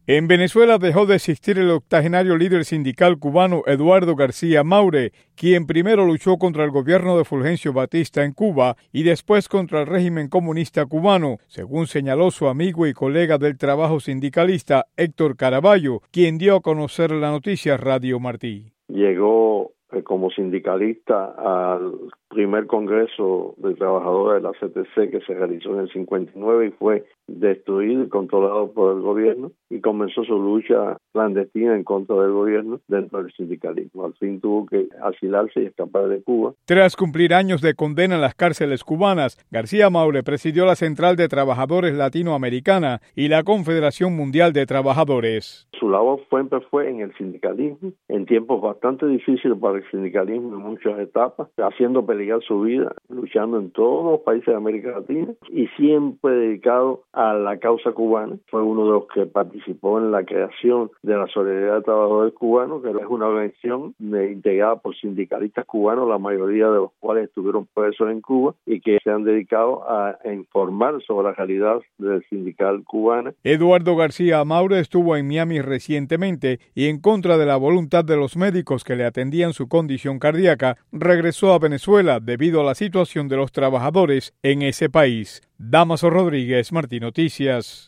En Venezuela dejó de existir el octogenario líder sindical cubano Eduardo García Maure, quien primero luchó contra el gobierno de Fulgencio Batista en Cuba y después contra el régimen comunista cubano, según señaló su amigo y colega del trabajo sindicalista Héctor Caraballo, quien dio a conocer la noticia a Radio Martí. Llegó como sindicalista al primer Congreso de Trabajadores de la CTC que se realizó en el 59 y fue destruido y controlado por el gobierno, y comenzó su lucha clandestina en contra del gobierno dentro del sindicalismo. Al fin tuvo que asilarse y escapar de Cuba. Tras cumplir años de condena en las cárceles cubanas, García Maure presidió la Central de Trabajadores Latinoamericana y la Confederación Mundial de Trabajadores. Su labor siempre fue en el sindicalismo, en tiempos bastante difíciles para el sindicalismo en muchas etapas, haciendo peligrar su vida, luchando en todos los países de América Latina y siempre dedicado a la causa cubana. Fue uno de los que participó en la creación de la Solidaridad de Trabajadores Cubanos, que es una organización integrada por sindicalistas cubanos, la mayoría de los cuales estuvieron presos en Cuba y que se han dedicado a informar sobre la realidad del sindical cubana. Eduardo García Maure estuvo en Miami recientemente y, en contra de la voluntad de los médicos que le atendían su condición cardíaca, regresó a Venezuela debido a la situación de los trabajadores en ese país. Damaso Rodríguez, Martí Noticias.